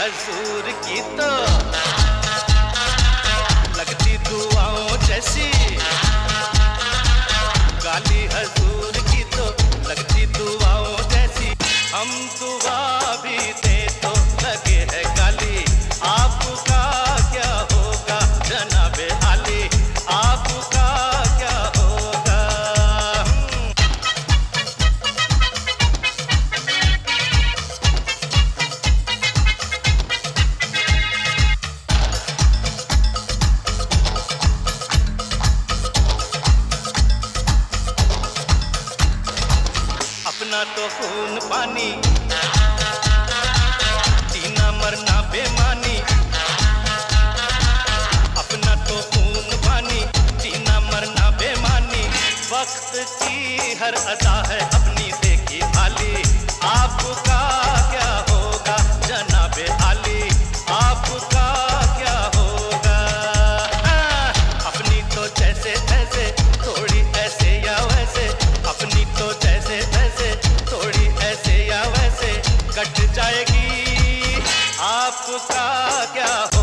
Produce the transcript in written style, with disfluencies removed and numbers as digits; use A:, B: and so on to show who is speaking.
A: हजूर की तो लगती दुआओं जैसी, गाली हजूर की तो लगती दुआओं जैसी। हम दुआ भी दे तो लगे है गाली, आपका क्या होगा जनाबे आली, आपका क्या होगा। अपना तो खून पानी, जीना मरना बेमानी। अपना तो खून पानी, जीना मरना बेमानी। वक्त की हर अदा है अपनी देखी भाली, आपका क्या होगा जनाबे आली, आपका क्या होगा। अपनी तो जैसे तैसे, थोड़ी ऐसे या वैसे, अपनी तो जैसे तैसे, थोड़ी ऐसे या वैसे कट जाएगी, आपका क्या